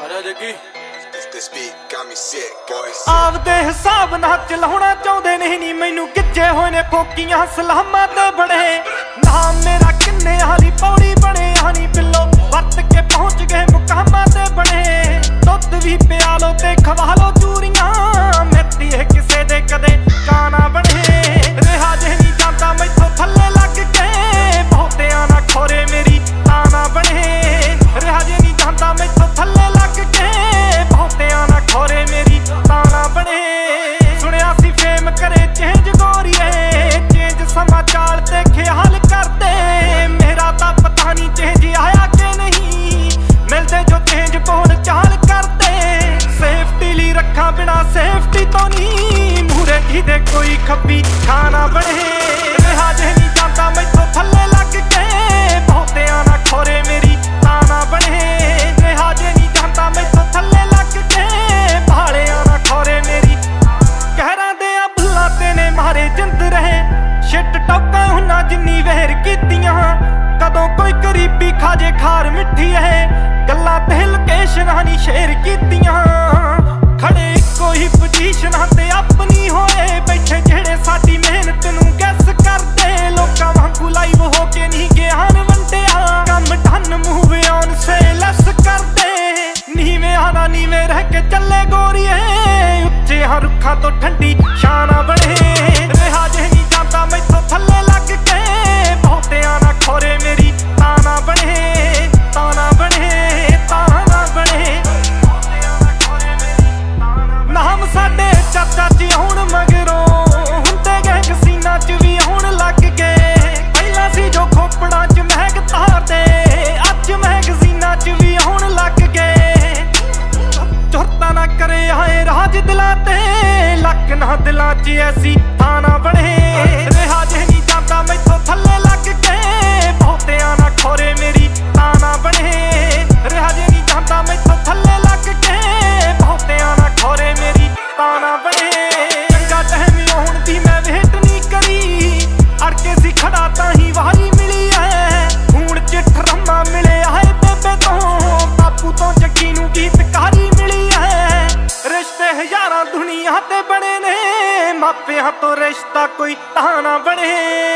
ਆਪਦੇ ਹਿਸਾਬ ਨਾਲ ਚਲਾਉਣਾ ਚਾਹੁੰਦੇ ਨਹੀਂ ਮੈਨੂੰ ਗਿੱਜੇ ਹੋਏ ਨੇ ਫੋਕੀਆਂ ਸਲਾਮਾਂ ਤੇ ਬੜੇ ਨਾਮ ਮੇਰਾ ਕਿੰਨੇ ਹਾਲੀ ਪੌੜੀ ਬਣੇ ਹਾਨੀ ਪਿੱਲੋ ਵਰਤ ਕੇ ਪਹੁੰਚ ਗਏ ਮੁਕਾਮਾਂ ਤੇ ਬਣੇ ਦੁੱਧ ਵੀ ਪਿਆ ਲੋ ਤੇ ਖਵਾ ਲੋ ਚੂਰੀਆਂ ਮਿੱਟੀ ਇਹ ਕਿਸੇ ਦੇ ਕਦੇ ਕਾਣਾ ਬਣੇ ਰਿਹਾ ਜੇ ਨਹੀਂ ਜਾਂਦਾ ਮੈਥੋਂ ਥੱਲੇ ਲੱਗ ਕੇ ਬਹੁਤਿਆਂ ਨਾ ਖੋਰੇ ਮੇਰੀ ਤਾਣਾ ਬਣੇ ਰਿਹਾ ਜੇ ਨਹੀਂ ਜਾਂਦਾ ਮੈਥੋਂ ਥੱਲੇ ਲੱਗ ਕੇ ਬਹੁਤਿਆਂ ਨਾ ਖੋਰੇ ਮੇਰੀ ਤਾਣਾ ਬਣੇ ਸੁਣਿਆ ਸੀ ਫੇਮ ਕਰੇ ਚੇਂਜ ਗੋਰੀਏ ਚੇਂਜ ਸਮਾਂ ਚਾਲ ਤੇ ਖਿਆਲ ਕਰਦੇ ਮੇਰਾ ਤਾਂ ਪਤਾ ਨਹੀਂ ਚੇਂਜ ਆਇਆ ਕਿ ਨਹੀਂ ਮਿਲਦੇ ਜੋ ਚੇਂਜ ਕੋਲ ਚਾਲ ਕਰਦੇ ਸੇਫਟੀ ਲਈ ਰੱਖਾਂ ਬਿਨਾ ਸੇਫਟੀ ਤੋਂ ਨਹੀਂ ਮੂਰੇ ਜਿਹਦੇ ਕੋਈ ਖੱਬੀ ਖਾਣਾ ਬਣੇ ਰਿਹਾ ਜੇ ਨਹੀਂ ਜਾਂਦਾ ਮੈਥੋਂ ਥੱਲੇ ਲੱਗ ਕੇ ਬਹੁਤਿਆਂ ਨਾ ਖੋਰੇ ਮੇਰੀ ਤਾਣਾ ਬਣੇ ਰਿਹਾ ਜੇ ਨਹੀਂ ਜਾਂਦਾ ਮੈਥੋਂ ਥੱਲੇ ਲੱਗ ਕੇ ਭਾਲਿਆਂ ਨਾ ਖੋਰੇ ਮੇਰੀ ਕਹਿਰਾਂ ਦੇ ਆ ਭੁੱਲਾਂ ਤੇ ਨੇ ਮਾਰੇ ਜਿੰਦ ਰਹੇ ਸ਼ਿਟ ਟੋਕਾਂ ਹੁਣਾ ਜਿੰਨੀ ਵਹਿਰ ਕੀਤੀਆਂ ਕਦੋਂ ਕੋਈ ਗਰੀਬੀ ਖਾਜੇ ਖਾਰ ਮਿੱਠੀ ਹੈ ਗੱਲਾਂ ਤੇ ਲੋਕੇਸ਼ਨਾਂ ਨੀ ਸ਼ੇਅਰ ਕੀਤੀਆਂ ਖੜੇ ਇੱਕੋ ਹੀ ਪੋਜੀਸ਼ਨਾਂ ਤੇ ਆਪਣੀ ਹੋਏ ਬੈਠੇ ਜਿਹੜੇ ਸਾਡੀ ਮਿਹਨਤ ਨੂੰ ਗੈਸ ਕਰਦੇ ਲੋਕਾਂ ਵਾਂਗੂ ਲਾਈਵ ਹੋ ਕੇ ਨਹੀਂ ਗਿਆਨ ਵੰਡਿਆ ਕੰਮ ਡਨ ਮੂਵ ਔਨ ਸੇਲਸ ਕਰਦੇ ਨੀਵੇਂ ਦਾ ਨੀਵੇਂ ਰਹਿ ਕੇ ਚੱਲੇ ਗੋਰੀਏ ਉੱਚੇ ਹਾਂ ਰੁੱਖਾਂ ਤੋਂ ਠੰਡੀ ਸ਼ਾਨਾ ਬਣੇ ਰਿਹਾ ਜੇ ਨਹੀਂ ਜਾਂਦਾ ਮੈਥੋਂ ਥੱਲੇ ਲੱਗ ਕੇ ਬਹੁਤਿਆਂ ਨਾ ਖੋਰੇ ਮੇਰੀ ਤਾਣਾ ਬਣੇ ਤਾਣਾ ਬਣੇ ਤਾਣਾ ਬਣੇ ਨਾਮ ਸਾਡੇ ਚਾਚਾ ਜੀ ਹੁਣ ਮਗਰੋਂ ਹੁੰਦੇ ਗਏ ਸੀਨਾ ਚ ਵੀ ਹੁਣ ਲੱਗ ਗਏ ਪਹਿਲਾਂ ਸੀ ਜੋ ਖੋਪੜਾਂ ਚ ਮਹਿਕ ਤਾਰਦੇ ਅੱਜ ਮੈਗਜ਼ੀਨਾਂ ਚ ਵੀ ਹੁਣ ਲੱਗ ਗਏ ਚੁਰਤਾ ਨਾ ਕਰੇ ਆਏ ਰਾਜ ਦਿਲਾਂ ਤੇ ਲੱਕ ਨਾ ਦਿਲਾਂ ਚ ਐਸੀ ਥਾਣਾ ਬਣੇ ਰਿਹਾ ਜੇ ਨਹੀਂ ਜਾਂਦਾ ਮੈਥੋਂ ਥੱਲੇ ਲੱਗ ਕੇ ਬਹੁਤਿਆਂ ਨਾ ਖੋਰੇ ਮੇਰੀ ਤਾਣਾ ਬਣੇ ਰਿਹਾ ਜੇ ਨਹੀਂ ਜਾਂਦਾ ਮੈਥੋਂ ਥੱਲੇ ਲੱਗ ਕੇ ਬਹੁਤਿਆਂ ਨਾ ਖੋਰੇ ਮੇਰੀ ਤਾਣਾ ਬਣੇ ਚੰਗਾ ਟਾਈਮ ਆਉਣ ਦੀ ਮੈਂ ਵੇਟ ਨਹੀਂ ਕਰੀ ਅੜ ਕੇ ਸੀ ਖੜਾ ਤਾਂ ਹੀ ਵਾਰੀ ਮਿਲੀ ਐ ਹੁਣ ਚਿੱਠ ਰੰਮਾ ਮਿਲਿਆ ਹੈ ਬੇਬੇ ਤੋਂ ਬਾਪੂ ਤੋਂ ਜੱਗੀ ਨੂੰ ਗੀਤਕਾਰੀ ਮਿਲੀ ਐ ਰਿਸ਼ਤੇ ਹਜ਼ਾਰਾਂ ਦੁਨੀਆ ਤੇ ਬਣੇ ਨੇ ਮਾਪਿਆਂ ਤੋਂ ਰਿਸ਼ਤਾ ਕੋਈ ਤਾਣਾ ਬਣੇ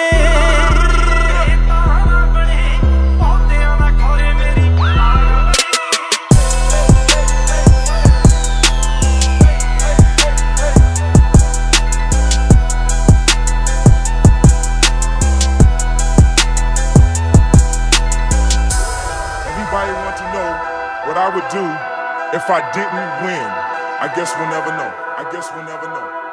Want to know what I would do if I didn't win. I guess we'll never know.